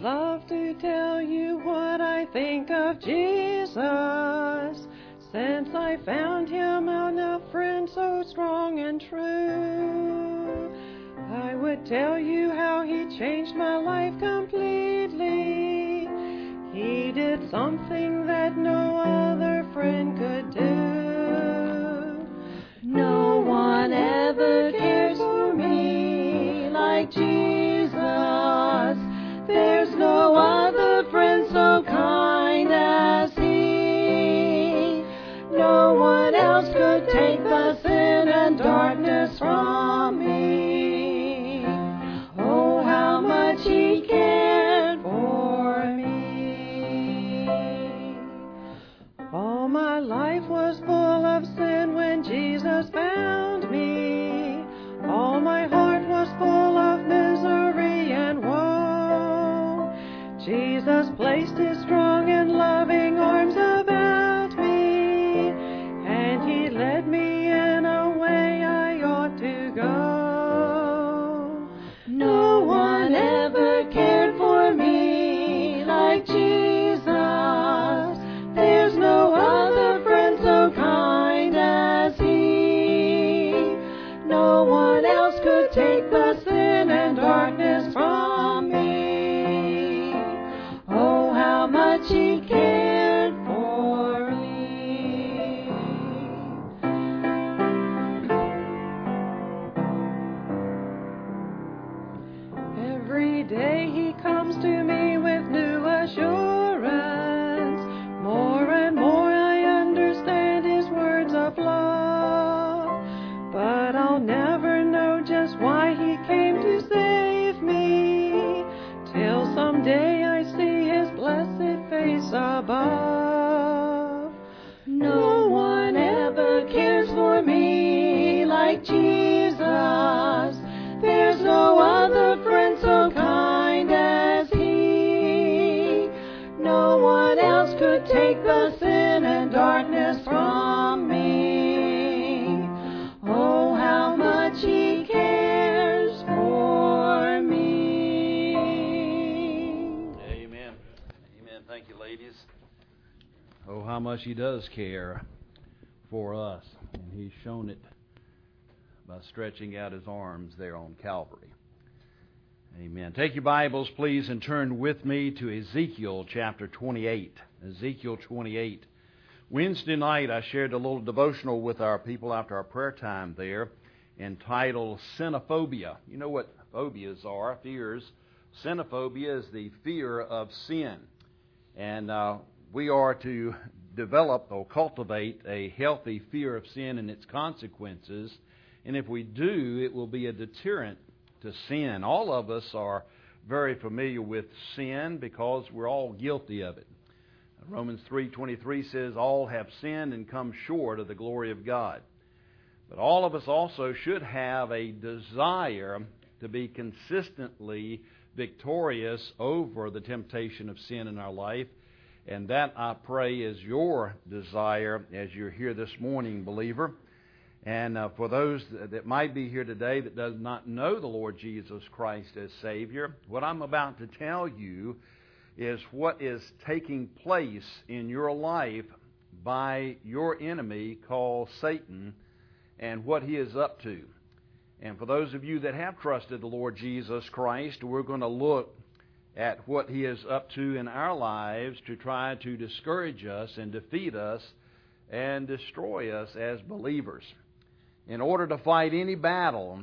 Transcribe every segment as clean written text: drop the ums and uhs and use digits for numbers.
love to tell you what I think of Jesus. Since I found him and a friend so strong and true, I would tell you how he changed my life completely. He did something that no other friend could do. No one ever cares for me like Jesus. There's no other friend so kind as he. No one else could take the sin and darkness from me. Oh, how much he cared for me. All my life was full of sin when Jesus found me. All my heart was full of misery and woe. Jesus placed his strong and loving arms about me, and he led me in a way I ought to go. No one ever cared for me like Jesus. There's no other friend so kind as he. No one else could take the sin and darkness from me. Oh, how much he cared for me. Every day he comes to me with new assurance. More and more I understand his words of love. But I'll never know just why he came to save me, till someday I see his blessed face above. No one ever cares for me like Jesus. There's no other friend so kind as he. No one else could take the sin and darkness from me. Oh, how much he cares for me. Amen. Amen. Thank you, ladies. Oh, how much he does care for us. And he's shown it by stretching out his arms there on Calvary. Amen. Take your Bibles, please, and turn with me to Ezekiel chapter 28. Ezekiel 28. Wednesday night, I shared a little devotional with our people after our prayer time there entitled Sinophobia. You know what phobias are, fears. Sinophobia is the fear of sin. And we are to develop or cultivate a healthy fear of sin and its consequences. And if we do, it will be a deterrent to sin. All of us are very familiar with sin because we're all guilty of it. Romans 3:23 says, all have sinned and come short of the glory of God. But all of us also should have a desire to be consistently victorious over the temptation of sin in our life. And that, I pray, is your desire as you're here this morning, believer. And for those that might be here today that does not know the Lord Jesus Christ as Savior, what I'm about to tell you is what is taking place in your life by your enemy called Satan and what he is up to. And for those of you that have trusted the Lord Jesus Christ, we're going to look at what he is up to in our lives to try to discourage us and defeat us and destroy us as believers. In order to fight any battle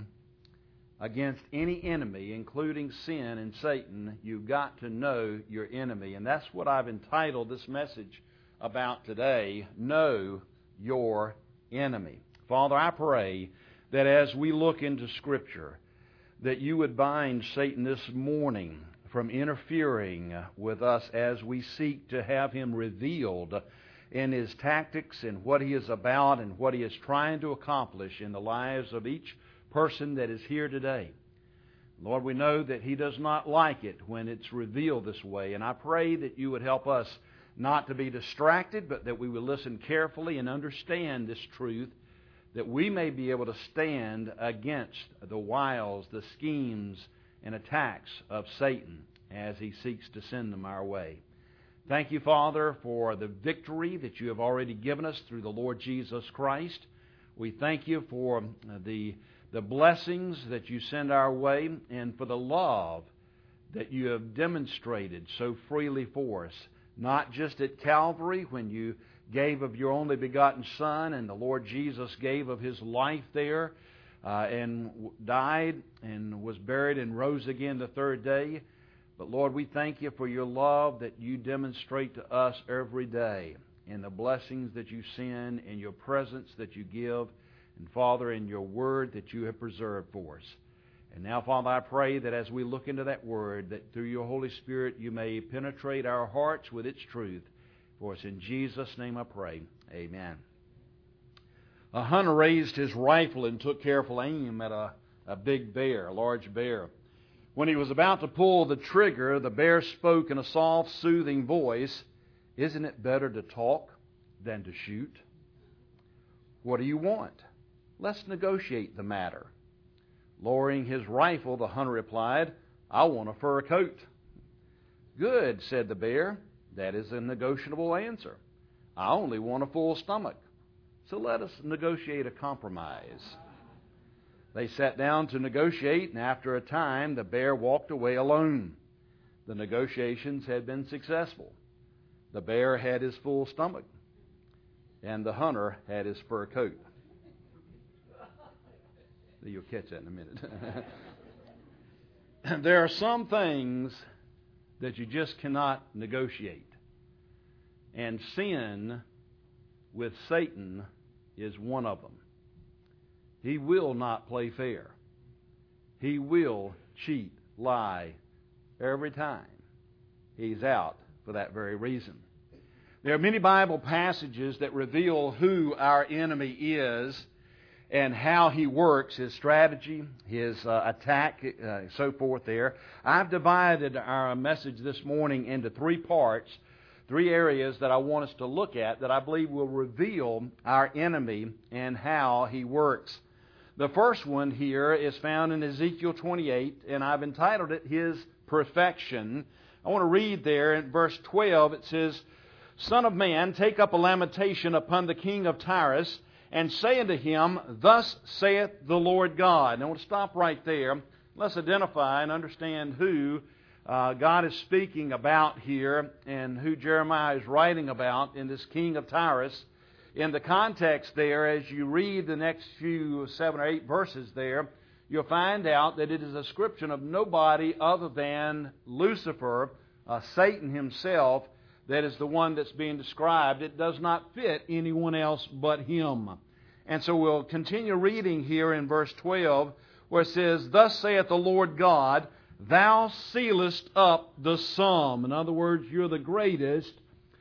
against any enemy, including sin and Satan, you've got to know your enemy. And that's what I've entitled this message about today, Know Your Enemy. Father, I pray that as we look into Scripture, that you would bind Satan this morning from interfering with us as we seek to have him revealed in his tactics and what he is about and what he is trying to accomplish in the lives of each person that is here today. Lord, we know that he does not like it when it's revealed this way, and I pray that you would help us not to be distracted, but that we will listen carefully and understand this truth, that we may be able to stand against the wiles, the schemes, and attacks of Satan. as He seeks to send them our way. Thank you, Father, for the victory that you have already given us through the Lord Jesus Christ. We thank you for the blessings that you send our way and for the love that you have demonstrated so freely for us, not just at Calvary when you gave of your only begotten Son and the Lord Jesus gave of His life there and died and was buried and rose again the third day. But Lord, we thank you for your love that you demonstrate to us every day and the blessings that you send and your presence that you give, and Father, in your word that you have preserved for us. And now, Father, I pray that as we look into that word, that through your Holy Spirit you may penetrate our hearts with its truth. For us in Jesus' name I pray. Amen. A hunter raised his rifle and took careful aim at a big bear, a large bear. When he was about to pull the trigger, the bear spoke in a soft, soothing voice, "Isn't it better to talk than to shoot? What do you want? Let's negotiate the matter." Lowering his rifle, the hunter replied, "I want a fur coat." "Good," said the bear. "That is a negotiable answer. I only want a full stomach. So let us negotiate a compromise." They sat down to negotiate, and after a time, the bear walked away alone. The negotiations had been successful. The bear had his full stomach, and the hunter had his fur coat. You'll catch that in a minute. There are some things that you just cannot negotiate. And sin with Satan is one of them. He will not play fair. He will cheat, lie, every time. He's out for that very reason. There are many Bible passages that reveal who our enemy is and how he works, his strategy, his attack, so forth there. I've divided our message this morning into three parts, three areas that I want us to look at that I believe will reveal our enemy and how he works. The first one here is found in Ezekiel 28, and I've entitled it, His Perfection. I want to read there in verse 12. It says, "Son of man, take up a lamentation upon the king of Tyrus, and say unto him, Thus saith the Lord God." Now, I want to stop right there. Let's identify and understand who God is speaking about here and who Jeremiah is writing about in this king of Tyrus. In the context there, as you read the next few 7 or 8 verses there, you'll find out that it is a description of nobody other than Lucifer, Satan himself, that is the one that's being described. It does not fit anyone else but him. And so we'll continue reading here in verse 12, where it says, "Thus saith the Lord God, Thou sealest up the sum." In other words, you're the greatest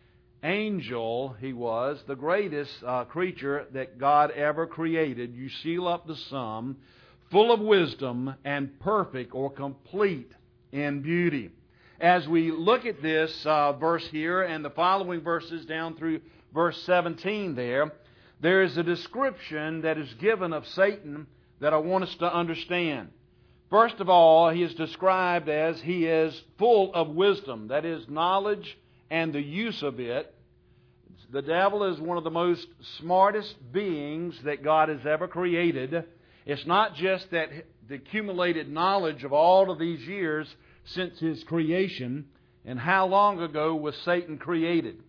angel, he was, the greatest creature that God ever created. You seal up the sum, full of wisdom and perfect or complete in beauty. As we look at this verse here and the following verses down through verse 17 there is a description that is given of Satan that I want us to understand. First of all, he is described as he is full of wisdom, that is, knowledge and the use of it. The devil is one of the most smartest beings that God has ever created. It's not just that the accumulated knowledge of all of these years since his creation. And how long ago was Satan created?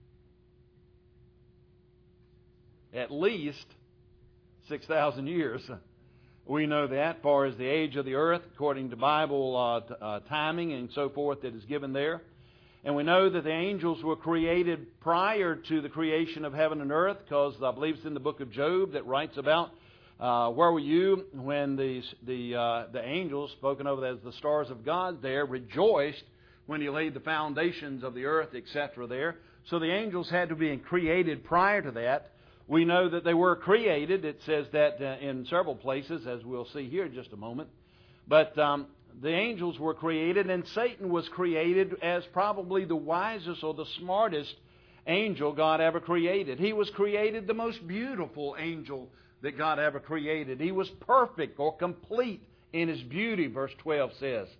At least 6,000 years. We know that, as far as the age of the earth, according to Bible timing and so forth that is given there. And we know that the angels were created prior to the creation of heaven and earth, because I believe it's in the book of Job that writes about where were you when the angels, spoken of as the stars of God there, rejoiced when He laid the foundations of the earth, etc. there. So the angels had to be created prior to that. We know that they were created. It says that in several places, as we'll see here in just a moment. But the angels were created, and Satan was created as probably the wisest or the smartest angel God ever created. He was created the most beautiful angel that God ever created. He was perfect or complete in his beauty, verse 12 says.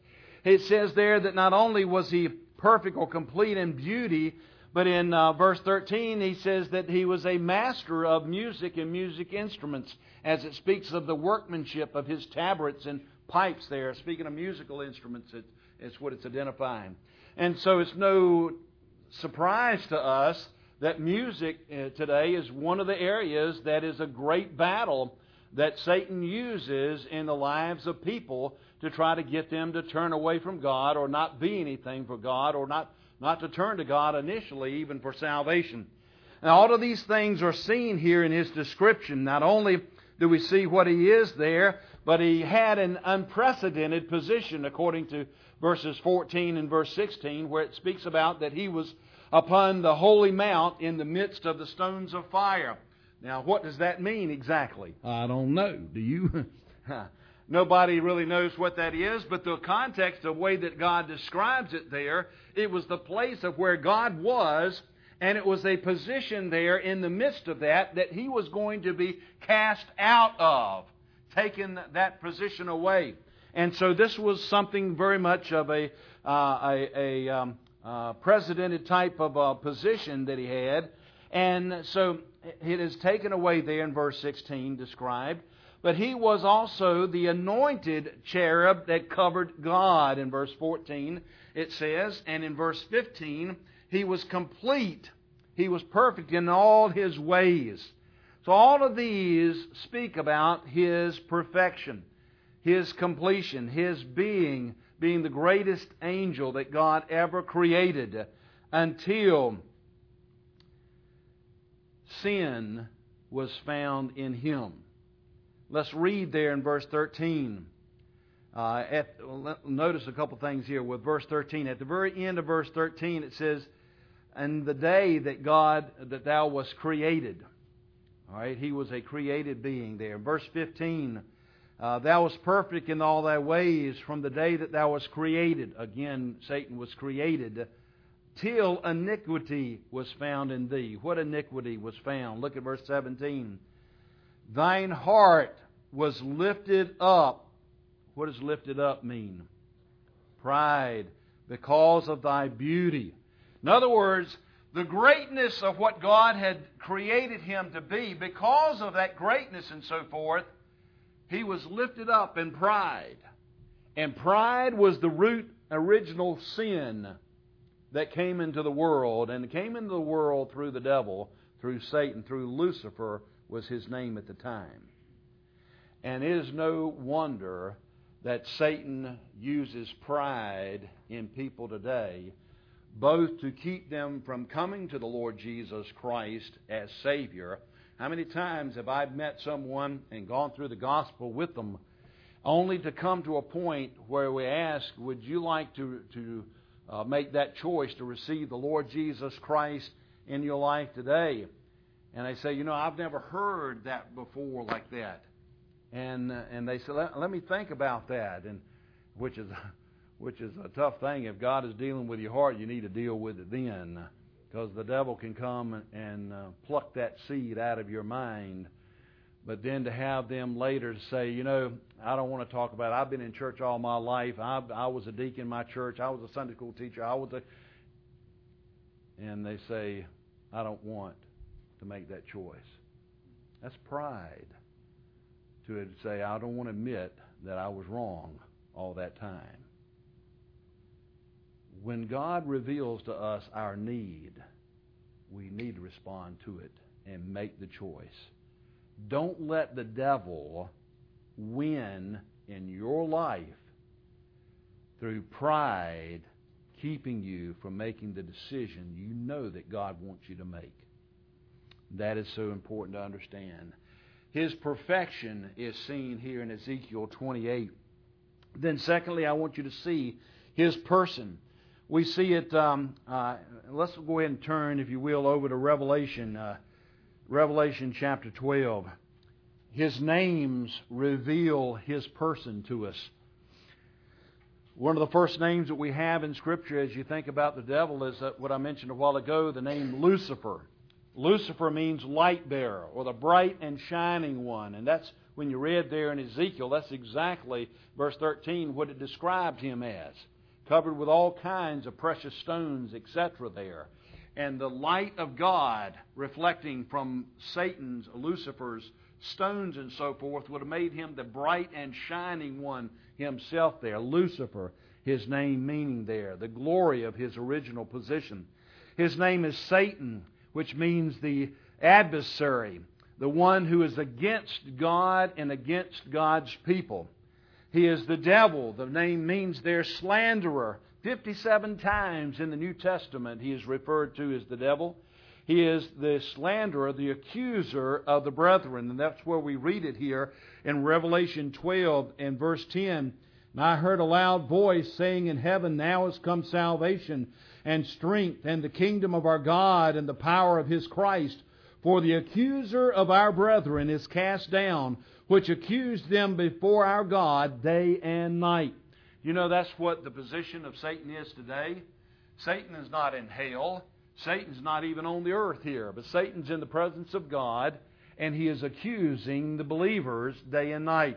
it says there that not only was he perfect or complete in beauty, but in verse 13 he says that he was a master of music and music instruments, as it speaks of the workmanship of his tabrets and pipes there. Speaking of musical instruments, it's what it's identifying. And so it's no surprise to us that music today is one of the areas that is a great battle that Satan uses in the lives of people to try to get them to turn away from God or not be anything for God or not to turn to God initially, even for salvation. Now, all of these things are seen here in his description. Not only do we see what he is there, but he had an unprecedented position according to verses 14 and verse 16, where it speaks about that he was upon the holy mount in the midst of the stones of fire. Now, what does that mean exactly? I don't know. Do you? Nobody really knows what that is, but the context, the way that God describes it there, it was the place of where God was, and it was a position there in the midst of that he was going to be cast out of, taking that position away. And so this was something very much of a presidented type of position that he had. And so it is taken away there in verse 16 described. But he was also the anointed cherub that covered God. In verse 14 it says, and in verse 15, he was complete. He was perfect in all his ways. So all of these speak about his perfection, his completion, his being the greatest angel that God ever created until sin was found in him. Let's read there in verse 13. Notice a couple things here with verse 13. At the very end of verse 13 it says, and the day that thou wast created. All right, he was a created being there. Verse 15, thou wast perfect in all thy ways from the day that thou wast created. Again, Satan was created. Till iniquity was found in thee. What iniquity was found? Look at verse 17. Thine heart was lifted up. What does lifted up mean? Pride. Because of thy beauty. In other words, the greatness of what God had created him to be, because of that greatness and so forth, he was lifted up in pride. And pride was the root original sin that came into the world. And it came into the world through the devil, through Satan, through Lucifer was his name at the time. And it is no wonder that Satan uses pride in people today, both to keep them from coming to the Lord Jesus Christ as Savior. How many times have I met someone and gone through the gospel with them, only to come to a point where we ask, would you like to make that choice to receive the Lord Jesus Christ in your life today? And they say, I've never heard that before like that. And they say, let me think about that. And which is a tough thing. If God is dealing with your heart, you need to deal with it then. Because the devil can come and pluck that seed out of your mind. But then to have them later say, I don't want to talk about it. I've been in church all my life. I was a deacon in my church. I was a Sunday school teacher. And they say, I don't want to make that choice. That's pride. To say, I don't want to admit that I was wrong all that time. When God reveals to us our need, we need to respond to it and make the choice. Don't let the devil win in your life through pride, keeping you from making the decision you know that God wants you to make. That is so important to understand. His perfection is seen here in Ezekiel 28. Then secondly, I want you to see His person. We see it, let's go ahead and turn, if you will, over to Revelation chapter 12. His names reveal His person to us. One of the first names that we have in Scripture as you think about the devil is what I mentioned a while ago, the name Lucifer. Lucifer means light bearer, or the bright and shining one. And that's, when you read there in Ezekiel, that's exactly, verse 13, what it described him as. covered with all kinds of precious stones, etc. there. And the light of God reflecting from Satan's, Lucifer's stones and so forth would have made him the bright and shining one himself there. Lucifer, his name meaning there, the glory of his original position. His name is Satan, which means the adversary, the one who is against God and against God's people. He is the devil. The name means there slanderer. 57 times in the New Testament he is referred to as the devil. He is the slanderer, the accuser of the brethren. And that's where we read it here in Revelation 12 and verse 10. And I heard a loud voice saying in heaven, now has come salvation and strength and the kingdom of our God and the power of His Christ. For the accuser of our brethren is cast down, which accused them before our God day and night. You know, that's what the position of Satan is today. Satan is not in hell. Satan's not even on the earth here. But Satan's in the presence of God, and he is accusing the believers day and night.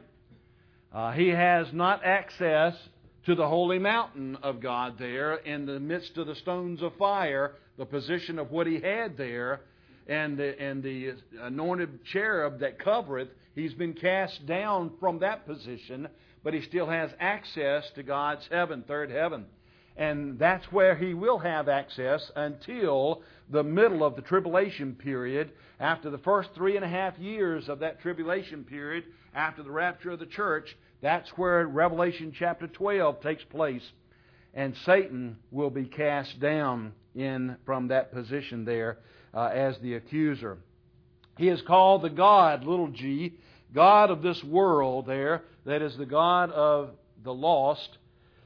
He has not access to the holy mountain of God there in the midst of the stones of fire, the position of what he had there, and the anointed cherub that covereth. He's been cast down from that position, but he still has access to God's heaven, third heaven. And that's where he will have access until the middle of the tribulation period. After the first 3.5 years of that tribulation period, after the rapture of the church, that's where Revelation chapter 12 takes place. And Satan will be cast down from that position there as the accuser. He is called the God, little g, God of this world there. That is the God of the lost.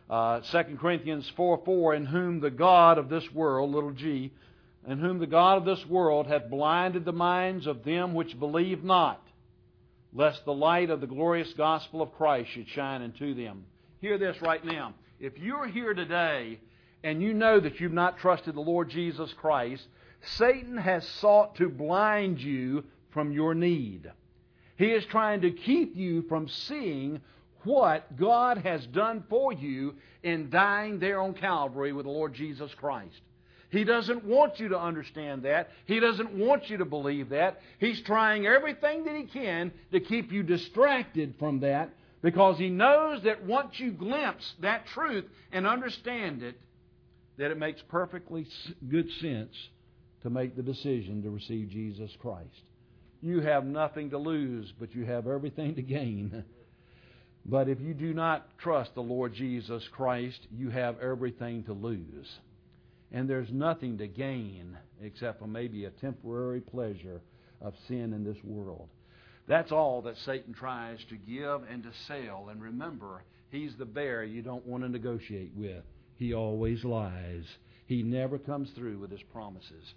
2 Corinthians 4:4, in whom the God of this world, little g, in whom the God of this world hath blinded the minds of them which believe not, lest the light of the glorious gospel of Christ should shine unto them. Hear this right now. If you're here today and you know that you've not trusted the Lord Jesus Christ, Satan has sought to blind you from your need. He is trying to keep you from seeing what God has done for you in dying there on Calvary with the Lord Jesus Christ. He doesn't want you to understand that. He doesn't want you to believe that. He's trying everything that he can to keep you distracted from that, because he knows that once you glimpse that truth and understand it, that it makes perfectly good sense to make the decision to receive Jesus Christ. You have nothing to lose, but you have everything to gain. But if you do not trust the Lord Jesus Christ, you have everything to lose. And there's nothing to gain except for maybe a temporary pleasure of sin in this world. That's all that Satan tries to give and to sell. And remember, he's the bear you don't want to negotiate with. He always lies. He never comes through with his promises.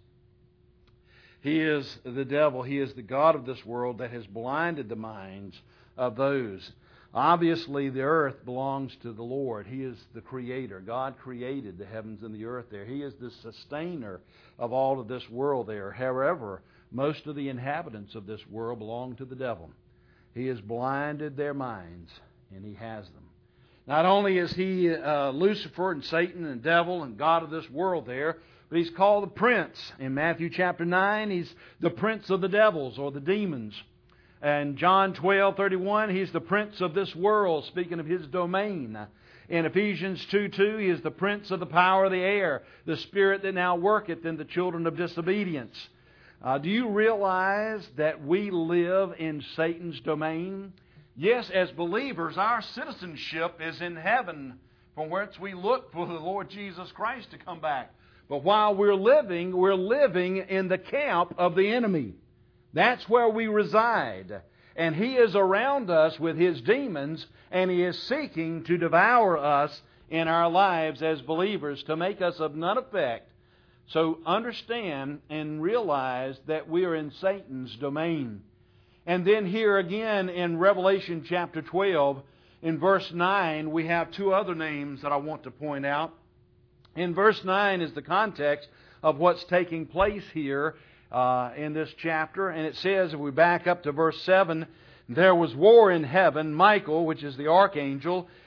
He is the devil. He is the God of this world that has blinded the minds of those. Obviously, the earth belongs to the Lord. He is the creator. God created the heavens and the earth there. He is the sustainer of all of this world there. However, most of the inhabitants of this world belong to the devil. He has blinded their minds, and he has them. Not only is he Lucifer and Satan and devil and God of this world there, but he's called the prince. In Matthew chapter 9, he's the prince of the devils or the demons. And John 12:31, he's the prince of this world, speaking of his domain. In Ephesians 2:2, he is the prince of the power of the air, the spirit that now worketh in the children of disobedience. Do you realize that we live in Satan's domain? Yes, as believers, our citizenship is in heaven, from whence we look for the Lord Jesus Christ to come back. But while we're living in the camp of the enemy. That's where we reside. And he is around us with his demons, and he is seeking to devour us in our lives as believers to make us of none effect. So understand and realize that we are in Satan's domain. And then here again in Revelation chapter 12, in verse 9, we have two other names that I want to point out. In verse 9 is the context of what's taking place here in this chapter. And it says, if we back up to verse 7, there was war in heaven. Michael, which is the archangel,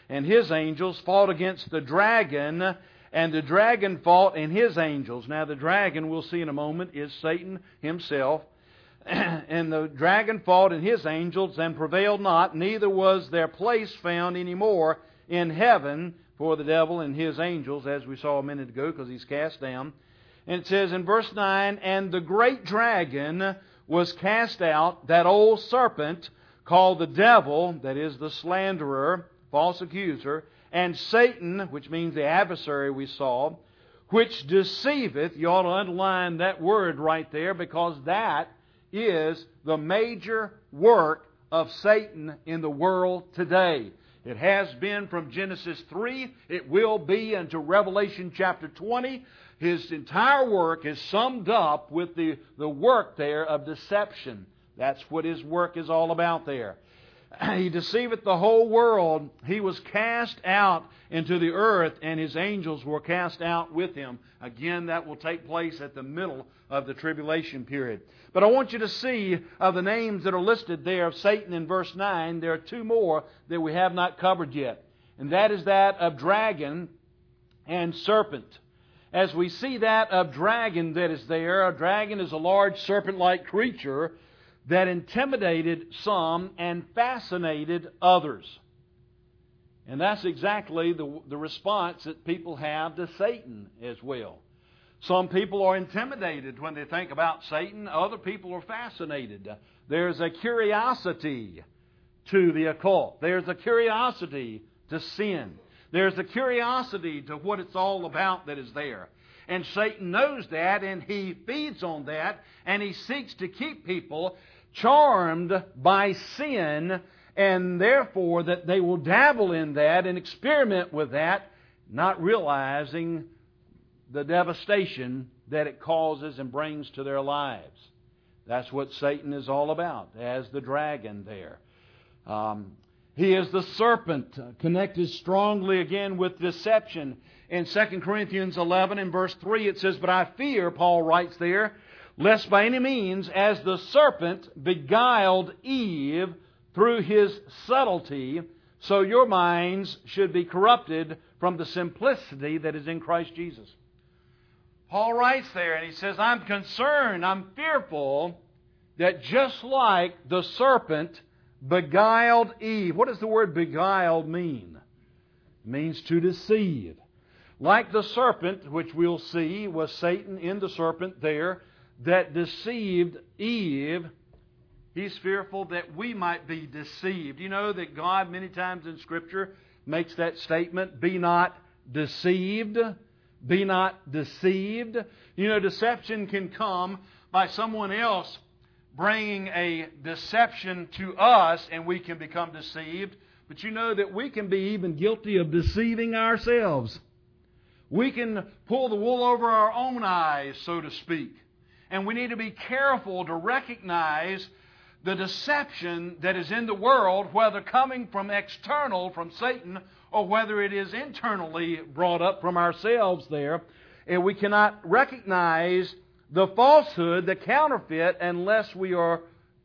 and his angels fought against the dragon, and the dragon fought and his angels. Now the dragon, we'll see in a moment, is Satan himself. And the dragon fought and his angels and prevailed not, neither was their place found any more in heaven for the devil and his angels, as we saw a minute ago, because he's cast down. And it says in verse 9, and the great dragon was cast out, that old serpent called the devil, that is the slanderer, false accuser, and Satan, which means the adversary we saw, which deceiveth. You ought to underline that word right there, because that is the major work of Satan in the world today. It has been from Genesis 3. It will be until Revelation chapter 20. His entire work is summed up with the work there of deception. That's what his work is all about there. He deceiveth the whole world. He was cast out into the earth, and his angels were cast out with him. Again, that will take place at the middle of the tribulation period. But I want you to see of the names that are listed there of Satan in verse 9, there are two more that we have not covered yet. And that is that of dragon and serpent. As we see that of dragon that is there, a dragon is a large serpent-like creature that intimidated some and fascinated others. And that's exactly the response that people have to Satan as well. Some people are intimidated when they think about Satan. Other people are fascinated. There's a curiosity to the occult. There's a curiosity to sin. There's a curiosity to what it's all about that is there. And Satan knows that, and he feeds on that, and he seeks to keep people charmed by sin, and therefore that they will dabble in that and experiment with that, not realizing the devastation that it causes and brings to their lives. That's what Satan is all about, as the dragon there. He is the serpent, connected strongly again with deception. In 2 Corinthians 11 and verse 3 it says, but I fear, Paul writes there, lest by any means, as the serpent beguiled Eve through his subtlety, so your minds should be corrupted from the simplicity that is in Christ Jesus. Paul writes there, and he says, I'm concerned, I'm fearful that just like the serpent beguiled Eve. What does the word beguiled mean? It means to deceive. Like the serpent, which we'll see was Satan in the serpent there, that deceived Eve, he's fearful that we might be deceived. You know that God many times in Scripture makes that statement, be not deceived. Be not deceived. You know, deception can come by someone else bringing a deception to us, and we can become deceived. But you know that we can be even guilty of deceiving ourselves. We can pull the wool over our own eyes, so to speak. And we need to be careful to recognize the deception that is in the world, whether coming from external, from Satan, or whether it is internally brought up from ourselves there. And we cannot recognize the falsehood, the counterfeit, unless we are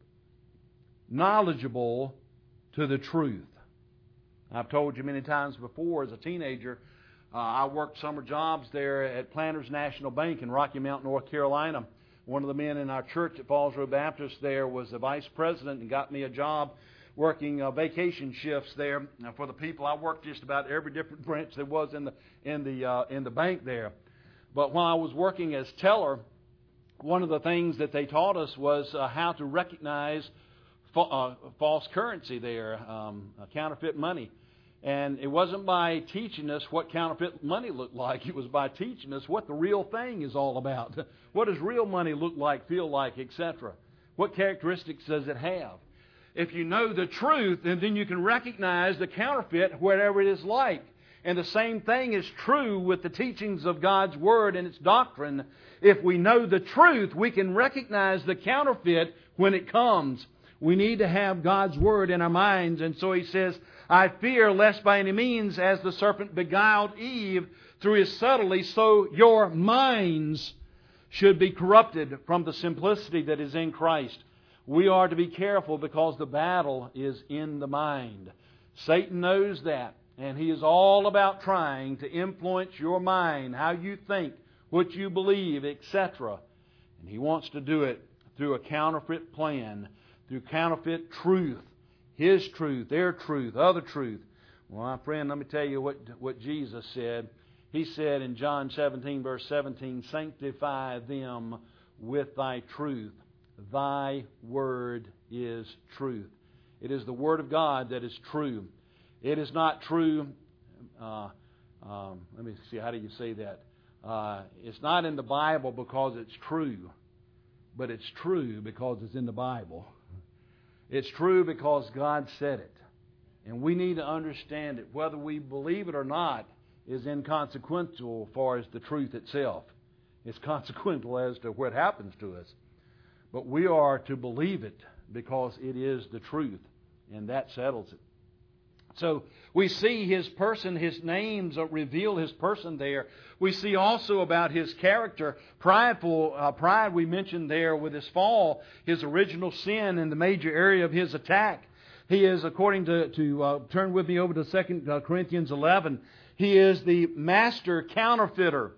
knowledgeable to the truth. I've told you many times before, as a teenager, I worked summer jobs there at Planters National Bank in Rocky Mount, North Carolina. One of the men in our church at Falls Road Baptist there was the vice president and got me a job working vacation shifts there for the people. I worked just about every different branch there was in the bank there. But when I was working as teller, one of the things that they taught us was how to recognize false currency there, counterfeit money. And it wasn't by teaching us what counterfeit money looked like. It was by teaching us what the real thing is all about. What does real money look like, feel like, etc.? What characteristics does it have? If you know the truth, and then you can recognize the counterfeit, whatever it is like. And the same thing is true with the teachings of God's Word and its doctrine. If we know the truth, we can recognize the counterfeit when it comes. We need to have God's Word in our minds. And so he says, I fear lest by any means, as the serpent beguiled Eve through his subtlety, so your minds should be corrupted from the simplicity that is in Christ. We are to be careful because the battle is in the mind. Satan knows that. And he is all about trying to influence your mind, how you think, what you believe, etc. And he wants to do it through a counterfeit plan, through counterfeit truth, his truth, their truth, other truth. Well, my friend, let me tell you what Jesus said. He said in John 17, verse 17, "Sanctify them with Thy truth. Thy word is truth." It is the Word of God that is true. It is not true. Let me see, how do you say that? It's not in the Bible because it's true, but it's true because it's in the Bible. It's true because God said it. And we need to understand it. Whether we believe it or not is inconsequential as far as the truth itself. It's consequential as to what happens to us. But we are to believe it because it is the truth, and that settles it. So we see His person, His names reveal His person there. We see also about His character, pride we mentioned there with His fall, His original sin and the major area of His attack. He is, according to turn with me over to 2 Corinthians 11, He is the master counterfeiter.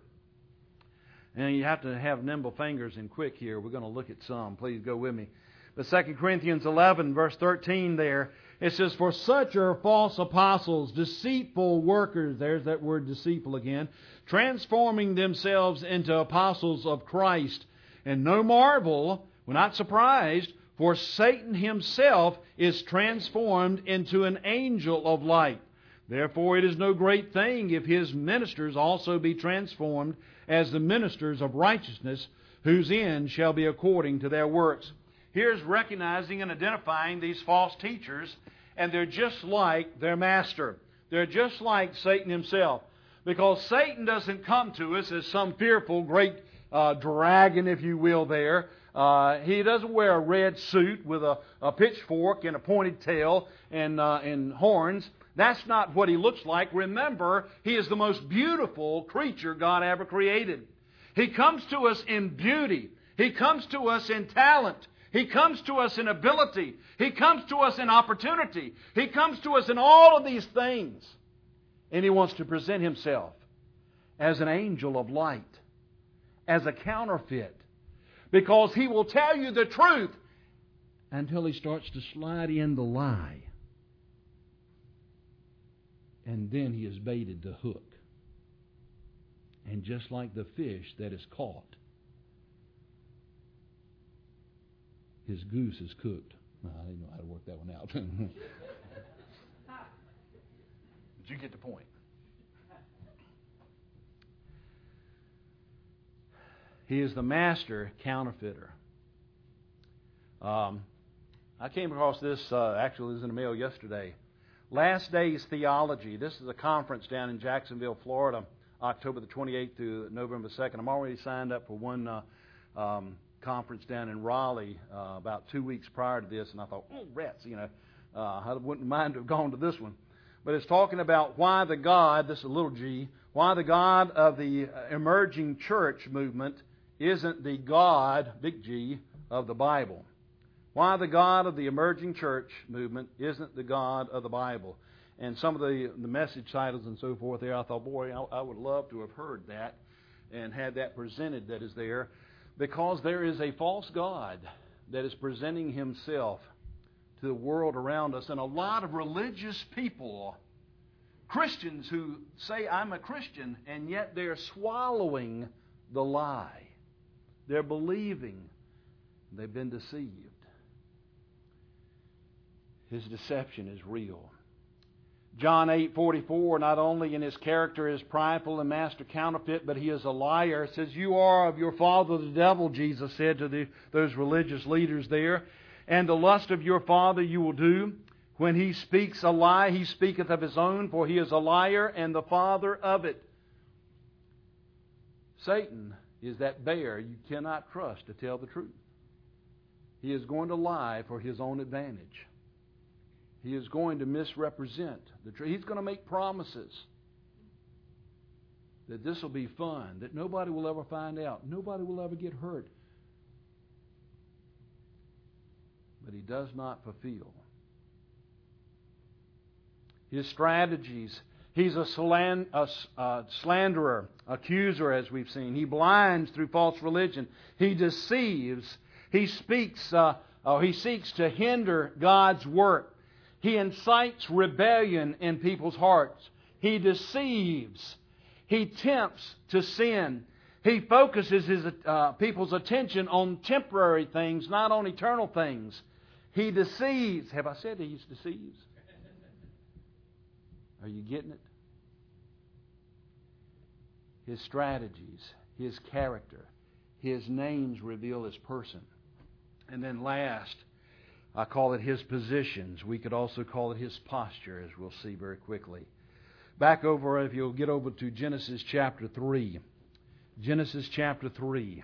And you have to have nimble fingers and quick here. We're going to look at some. Please go with me. But 2 Corinthians 11, verse 13 there, it says, "For such are false apostles, deceitful workers," there's that word deceitful again, "transforming themselves into apostles of Christ. And no marvel, we're not surprised, for Satan himself is transformed into an angel of light. Therefore it is no great thing if his ministers also be transformed as the ministers of righteousness, whose end shall be according to their works." Here's recognizing and identifying these false teachers, and they're just like their master. They're just like Satan himself. Because Satan doesn't come to us as some fearful great dragon, if you will, there. He doesn't wear a red suit with a pitchfork and a pointed tail and horns. That's not what he looks like. Remember, he is the most beautiful creature God ever created. He comes to us in beauty. He comes to us in talent. He comes to us in ability. He comes to us in opportunity. He comes to us in all of these things. And he wants to present himself as an angel of light, as a counterfeit. Because he will tell you the truth until he starts to slide in the lie. And then he is baited to hook. And just like the fish that is caught, his goose is cooked. I didn't know how to work that one out. But you get the point. He is the master counterfeiter. I came across this, actually it was in the mail yesterday. Last Days Theology. This is a conference down in Jacksonville, Florida, October the 28th to November the 2nd. I'm already signed up for one conference down in Raleigh about 2 weeks prior to this, and I thought, rats, I wouldn't mind to have gone to this one. But it's talking about why the God, this is a little g, why the God of the emerging church movement isn't the God, big G, of the Bible. Why the God of the emerging church movement isn't the God of the Bible. And some of the message titles and so forth there, I thought, boy, I would love to have heard that and had that presented that is there. Because there is a false God that is presenting himself to the world around us. And a lot of religious people, Christians who say, I'm a Christian, and yet they're swallowing the lie. They're believing they've been deceived. His deception is real. John 8:44, not only in his character is prideful and master counterfeit, but he is a liar. It says, "You are of your father the devil," Jesus said to those religious leaders there. "And the lust of your father you will do. When he speaks a lie, he speaketh of his own, for he is a liar and the father of it." Satan is that bear you cannot trust to tell the truth. He is going to lie for his own advantage. He is going to misrepresent the truth. He's going to make promises that this will be fun, that nobody will ever find out, nobody will ever get hurt. But he does not fulfill. his strategies. He's a slanderer, accuser, as we've seen. He blinds through false religion. He deceives. He seeks to hinder God's work. He incites rebellion in people's hearts. He deceives. He tempts to sin. He focuses his people's attention on temporary things, not on eternal things. He deceives. Have I said he deceives? Are you getting it? His strategies, his character, his names reveal his person. And then last, I call it his positions. We could also call it his posture, as we'll see very quickly. Back over, if you'll get over to Genesis chapter 3. Genesis chapter 3.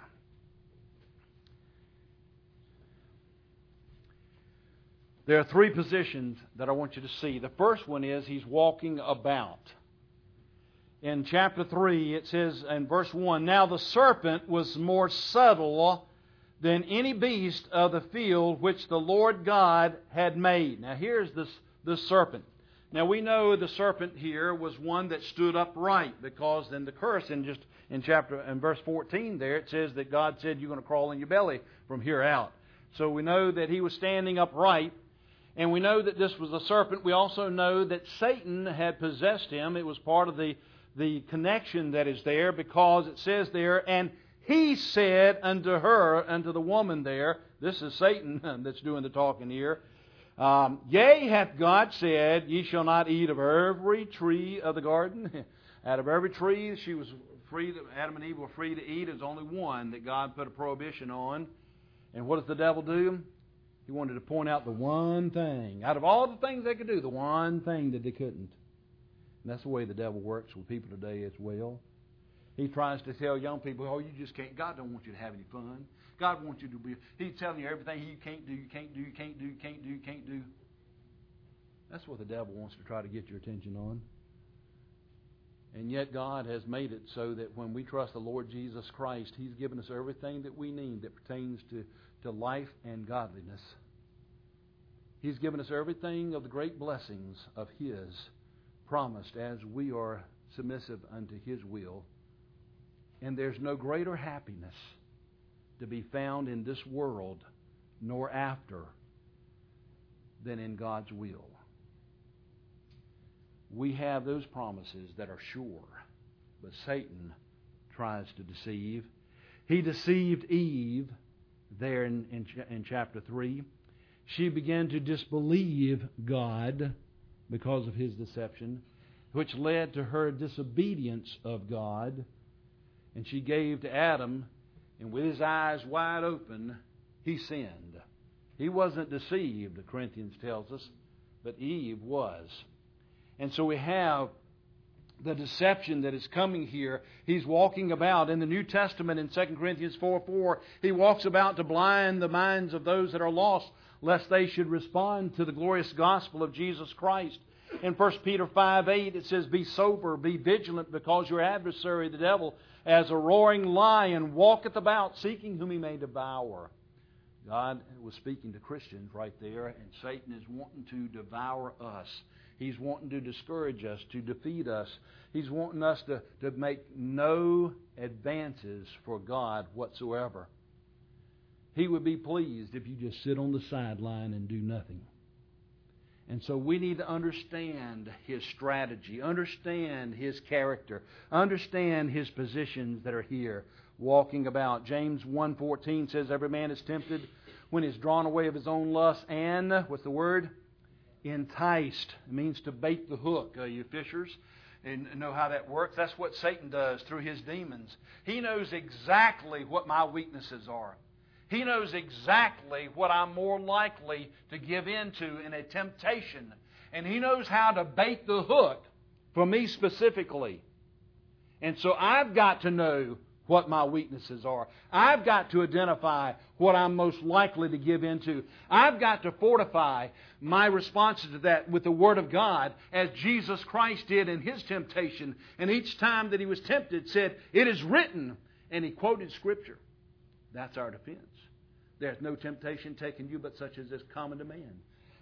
There are three positions that I want you to see. The first one is he's walking about. In chapter 3, it says in verse 1, "Now the serpent was more subtle than any beast of the field which the Lord God had made." Now here's the serpent. Now we know the serpent here was one that stood upright, because in the curse in verse 14 there, it says that God said, "You're going to crawl in your belly from here out." So we know that he was standing upright. And we know that this was a serpent. We also know that Satan had possessed him. It was part of the connection that is there, because it says there, "And he said unto her," unto the woman there, this is Satan that's doing the talking here, "Yea, hath God said, ye shall not eat of every tree of the garden?" Out of every tree she was free, Adam and Eve were free to eat. There's only one that God put a prohibition on. And what does the devil do? He wanted to point out the one thing. Out of all the things they could do, the one thing that they couldn't. And that's the way the devil works with people today as well. He tries to tell young people, "Oh, you just can't. God don't want you to have any fun. God wants you to be..." He's telling you everything you can't do, you can't do, you can't do, you can't do, you can't do. That's what the devil wants to try to get your attention on. And yet God has made it so that when we trust the Lord Jesus Christ, He's given us everything that we need that pertains to life and godliness. He's given us everything of the great blessings of His promised as we are submissive unto His will. And there's no greater happiness to be found in this world nor after than in God's will. We have those promises that are sure, but Satan tries to deceive. He deceived Eve there in chapter 3. She began to disbelieve God because of his deception, which led to her disobedience of God. And she gave to Adam, and with his eyes wide open, he sinned. He wasn't deceived, Corinthians tells us, but Eve was. And so we have the deception that is coming here. He's walking about. In the New Testament, in 2 Corinthians 4:4, he walks about to blind the minds of those that are lost, lest they should respond to the glorious gospel of Jesus Christ. In 1 Peter 5:8, it says, "Be sober, be vigilant, because your adversary, the devil, as a roaring lion, walketh about, seeking whom he may devour." God was speaking to Christians right there, and Satan is wanting to devour us. He's wanting to discourage us, to defeat us. He's wanting us to make no advances for God whatsoever. He would be pleased if you just sit on the sideline and do nothing. And so we need to understand his strategy, understand his character, understand his positions that are here, walking about. James 1:14 says, "Every man is tempted when he is drawn away of his own lust and," what's the word? "Enticed." It means to bait the hook, you fishers. And know how that works? That's what Satan does through his demons. He knows exactly what my weaknesses are. He knows exactly what I'm more likely to give into in a temptation. And He knows how to bait the hook for me specifically. And so I've got to know what my weaknesses are. I've got to identify what I'm most likely to give into. I've got to fortify my responses to that with the Word of God, as Jesus Christ did in His temptation. And each time that He was tempted said, "It is written," and He quoted Scripture. That's our defense. "There's no temptation taken you but such as is common to man.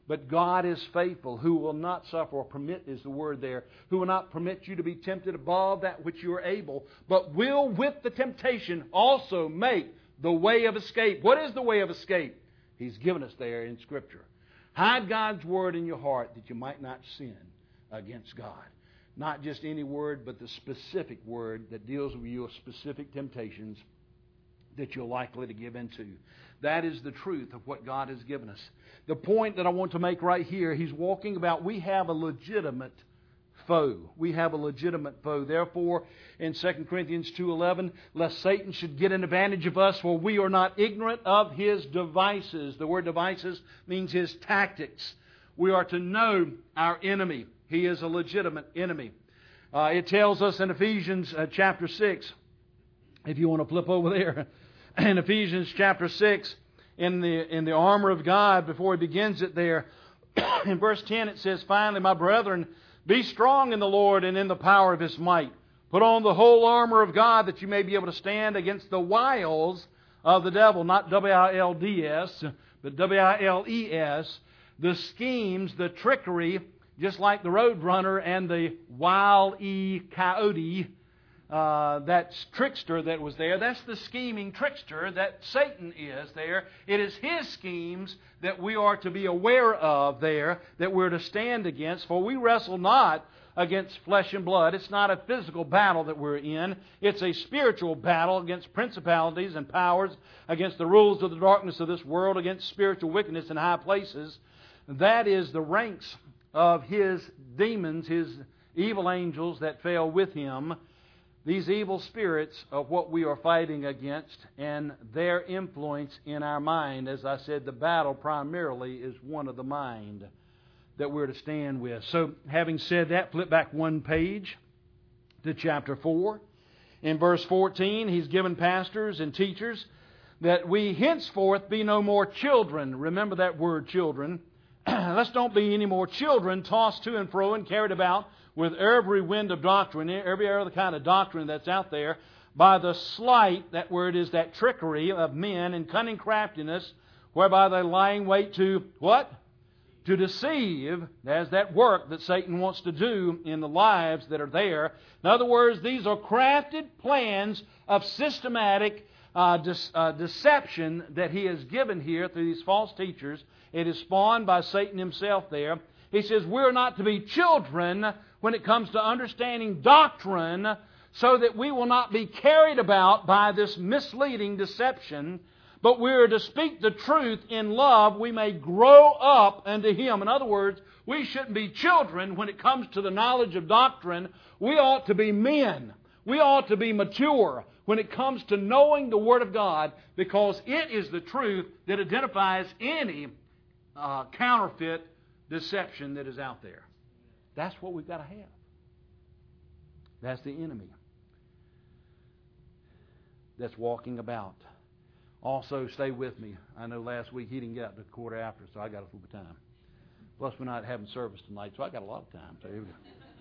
But God is faithful, who will not suffer, or permit is the word there, who will not permit you to be tempted above that which you are able, but will with the temptation also make the way of escape. What is the way of escape? He's given us there in Scripture. Hide God's Word in your heart that you might not sin against God. Not just any word, but the specific word that deals with your specific temptations that you're likely to give into. That is the truth of what God has given us. The point that I want to make right here, he's walking about, we have a legitimate foe. We have a legitimate foe. Therefore, in 2 Corinthians 2:11, lest Satan should get an advantage of us, for we are not ignorant of his devices. The word devices means his tactics. We are to know our enemy. He is a legitimate enemy. It tells us in Ephesians chapter 6, if you want to flip over there, in Ephesians chapter 6, in the armor of God, before he begins it there, in verse 10 it says, finally, my brethren, be strong in the Lord and in the power of His might. Put on the whole armor of God that you may be able to stand against the wiles of the devil. Not W-I-L-D-S, but W-I-L-E-S. The schemes, the trickery, just like the Roadrunner and the Wile-E Coyote, that trickster that was there, that's the scheming trickster that Satan is there. It is his schemes that we are to be aware of there, that we're to stand against. For we wrestle not against flesh and blood. It's not a physical battle that we're in. It's a spiritual battle against principalities and powers, against the rulers of the darkness of this world, against spiritual wickedness in high places. That is the ranks of his demons, his evil angels that fell with him. These evil spirits of what we are fighting against and their influence in our mind. As I said, the battle primarily is one of the mind that we're to stand with. So, having said that, flip back one page to chapter 4. In verse 14, he's given pastors and teachers that we henceforth be no more children. Remember that word, children. Let's don't be any more children, tossed to and fro and carried about with every wind of doctrine, every other kind of doctrine that's out there, by the sleight, that word is that trickery of men and cunning craftiness, whereby they're lying wait to, what? To deceive. There's that work that Satan wants to do in the lives that are there. In other words, these are crafted plans of systematic deception that he has given here through these false teachers. It is spawned by Satan himself there. He says we're not to be children when it comes to understanding doctrine, so that we will not be carried about by this misleading deception, but we are to speak the truth in love, we may grow up unto Him. In other words, we shouldn't be children when it comes to the knowledge of doctrine. We ought to be men. We ought to be mature when it comes to knowing the Word of God, because it is the truth that identifies any counterfeit deception that is out there. That's what we've got to have. That's the enemy that's walking about. Also, stay with me. I know last week he didn't get out to the quarter after, so I got a little bit of time. Plus, we're not having service tonight, so I got a lot of time. So here we go.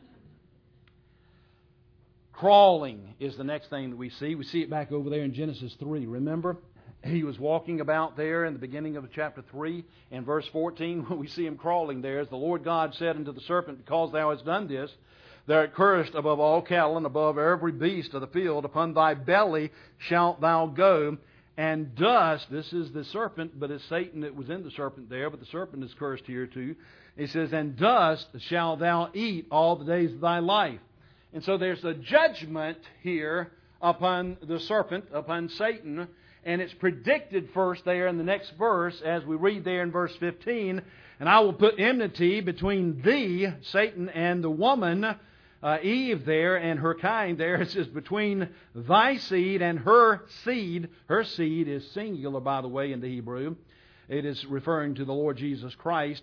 Crawling is the next thing that we see. We see it back over there in Genesis 3. Remember? He was walking about there in the beginning of chapter 3. In verse 14, when we see him crawling there, as the Lord God said unto the serpent, because thou hast done this, thou art cursed above all cattle and above every beast of the field. Upon thy belly shalt thou go, and dust, this is the serpent, but it's Satan that was in the serpent there, but the serpent is cursed here too. He says, and dust shalt thou eat all the days of thy life. And so there's a judgment here upon the serpent, upon Satan. And it's predicted first there in the next verse, as we read there in verse 15, and I will put enmity between thee, Satan, and the woman, Eve there, and her kind there. It says, between thy seed and her seed. Her seed is singular, by the way, in the Hebrew. It is referring to the Lord Jesus Christ.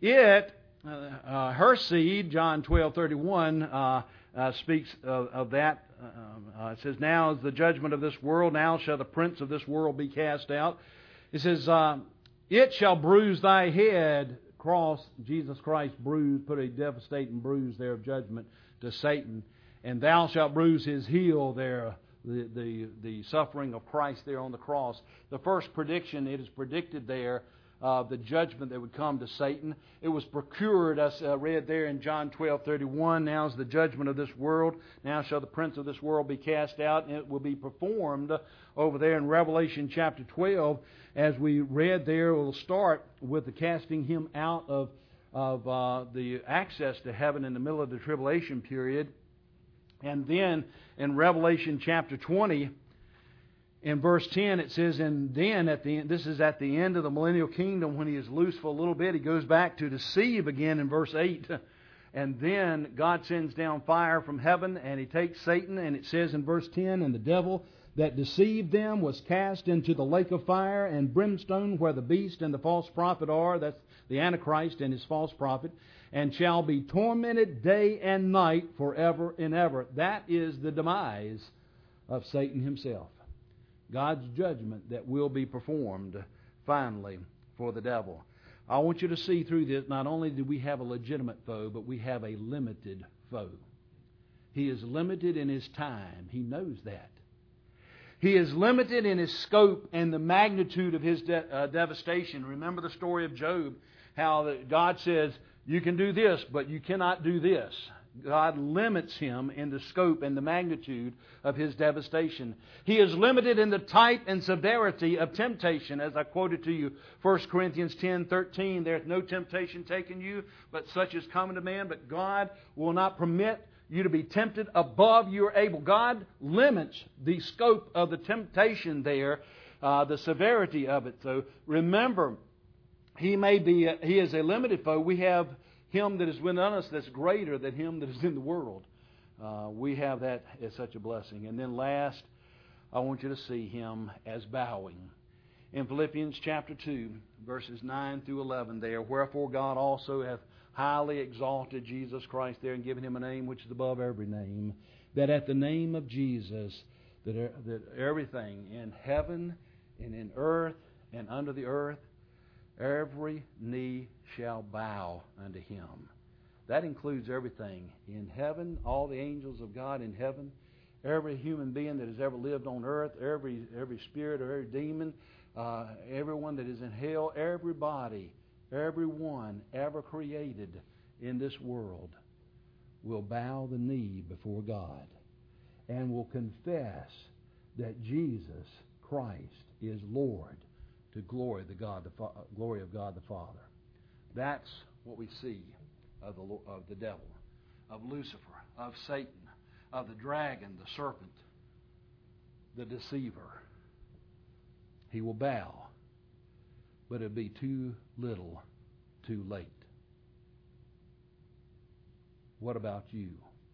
Her seed, John 12:31, speaks of that. It says, now is the judgment of this world, now shall the prince of this world be cast out. It says, it shall bruise thy head. Cross, Jesus Christ bruised, put a devastating bruise there of judgment to Satan. And thou shalt bruise his heel there, the suffering of Christ there on the cross. The first prediction, it is predicted there the judgment that would come to Satan. It was procured, as read there in John 12:31. Now is the judgment of this world. Now shall the prince of this world be cast out, and it will be performed over there in Revelation chapter 12. As we read there, we'll start with the casting him out of the access to heaven in the middle of the tribulation period. And then in Revelation chapter 20, in verse 10, it says, and then at the end, this is at the end of the millennial kingdom, when he is loose for a little bit, he goes back to deceive again in verse 8. And then God sends down fire from heaven, and he takes Satan, and it says in verse 10, and the devil that deceived them was cast into the lake of fire and brimstone, where the beast and the false prophet are. That's the Antichrist and his false prophet. And shall be tormented day and night forever and ever. That is the demise of Satan himself. God's judgment that will be performed finally for the devil. I want you to see through this, not only do we have a legitimate foe, but we have a limited foe. He is limited in his time. He knows that. He is limited in his scope and the magnitude of his devastation. Remember the story of Job, how God says, you can do this, but you cannot do this. God limits him in the scope and the magnitude of his devastation. He is limited in the type and severity of temptation. As I quoted to you, 1 Corinthians 10:13, there is no temptation taken you, but such is common to man. But God will not permit you to be tempted above you are able. God limits the scope of the temptation there, the severity of it. So remember, He is a limited foe. We have Him that is within us that's greater than him that is in the world. We have that as such a blessing. And then last, I want you to see Him as bowing. In Philippians chapter 2, verses 9 through 11 there, wherefore God also hath highly exalted Jesus Christ there and given Him a name which is above every name, that at the name of Jesus, that everything in heaven and in earth and under the earth, every knee shall bow unto Him. That includes everything in heaven, all the angels of God in heaven, every human being that has ever lived on earth, every spirit or every demon, everyone that is in hell, everybody, everyone ever created in this world will bow the knee before God and will confess that Jesus Christ is Lord, to glory of God the Father. That's what we see of the devil, of Lucifer, of Satan, of the dragon, the serpent, the deceiver. He will bow, but it'll be too little, too late. What about you?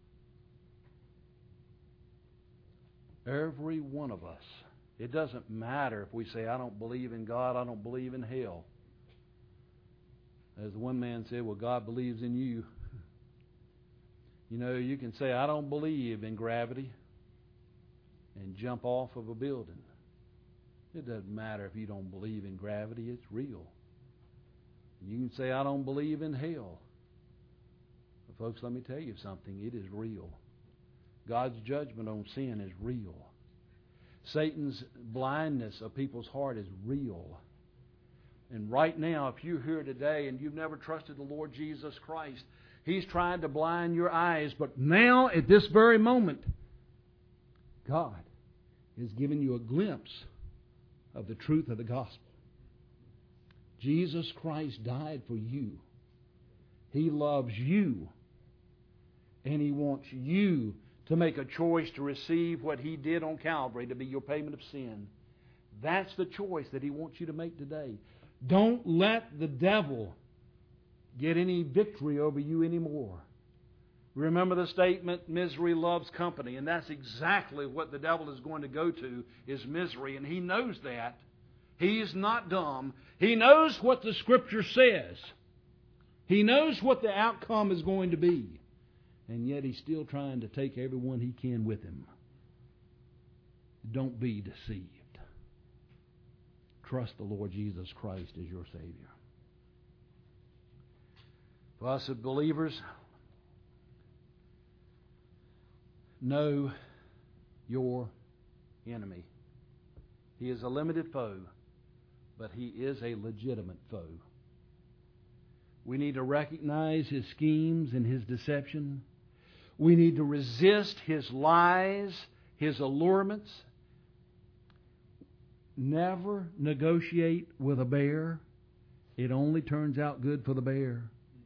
Every one of us. It doesn't matter if we say, I don't believe in God, I don't believe in hell. As the one man said, well, God believes in you. You know, you can say, I don't believe in gravity, and jump off of a building. It doesn't matter if you don't believe in gravity, it's real. You can say, I don't believe in hell. But folks, let me tell you something, it is real. God's judgment on sin is real. Satan's blindness of people's heart is real. And right now, if you're here today and you've never trusted the Lord Jesus Christ, He's trying to blind your eyes. But now, at this very moment, God is giving you a glimpse of the truth of the gospel. Jesus Christ died for you. He loves you. And He wants you to make a choice to receive what He did on Calvary to be your payment of sin. That's the choice that He wants you to make today. Don't let the devil get any victory over you anymore. Remember the statement, misery loves company, and that's exactly what the devil is going to go to, is misery, and he knows that. He is not dumb. He knows what the Scripture says. He knows what the outcome is going to be. And yet He's still trying to take everyone he can with him. Don't be deceived. Trust the Lord Jesus Christ as your Savior. For us as believers, know your enemy. He is a limited foe, but he is a legitimate foe. We need to recognize his schemes and his deception. We need to resist his lies, his allurements. Never negotiate with a bear. It only turns out good for the bear.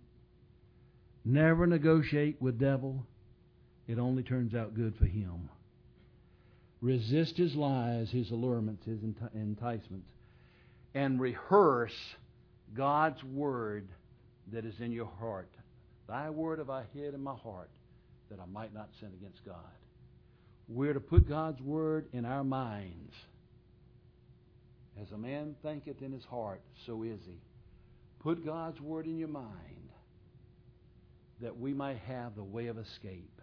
Never negotiate with devil. It only turns out good for him. Resist his lies, his allurements, his enticements, and rehearse God's word that is in your heart. Thy word have I hid in my heart, that I might not sin against God. We're to put God's word in our minds. As a man thinketh in his heart, so is he. Put God's word in your mind, that we might have the way of escape.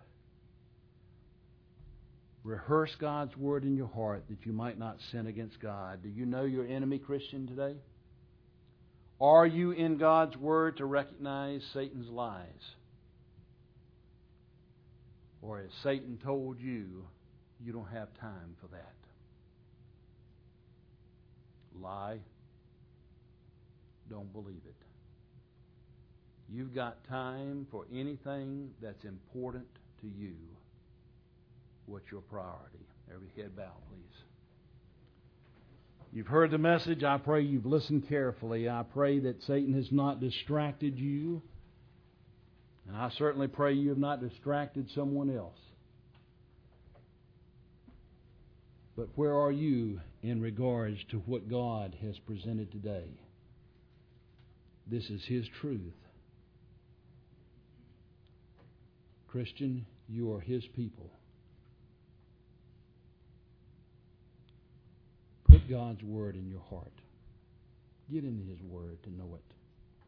Rehearse God's word in your heart, that you might not sin against God. Do you know your enemy, Christian, today? Are you in God's word to recognize Satan's lies? Or has Satan told you, you don't have time for that? Lie. Don't believe it. You've got time for anything that's important to you. What's your priority? Every head bow, please. You've heard the message. I pray you've listened carefully. I pray that Satan has not distracted you. And I certainly pray you have not distracted someone else. But where are you in regards to what God has presented today? This is His truth. Christian, you are His people. Put God's Word in your heart. Get into His Word to know it.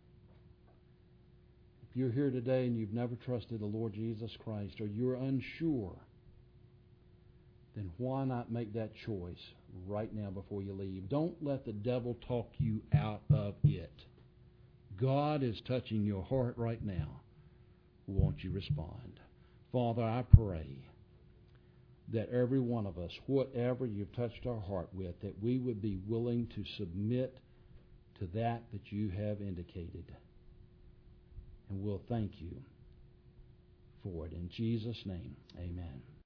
If you're here today and you've never trusted the Lord Jesus Christ, or you're unsure, then why not make that choice right now before you leave? Don't let the devil talk you out of it. God is touching your heart right now. Won't you respond? Father, I pray that every one of us, whatever you've touched our heart with, that we would be willing to submit to that you have indicated. And we'll thank you for it. In Jesus' name, amen.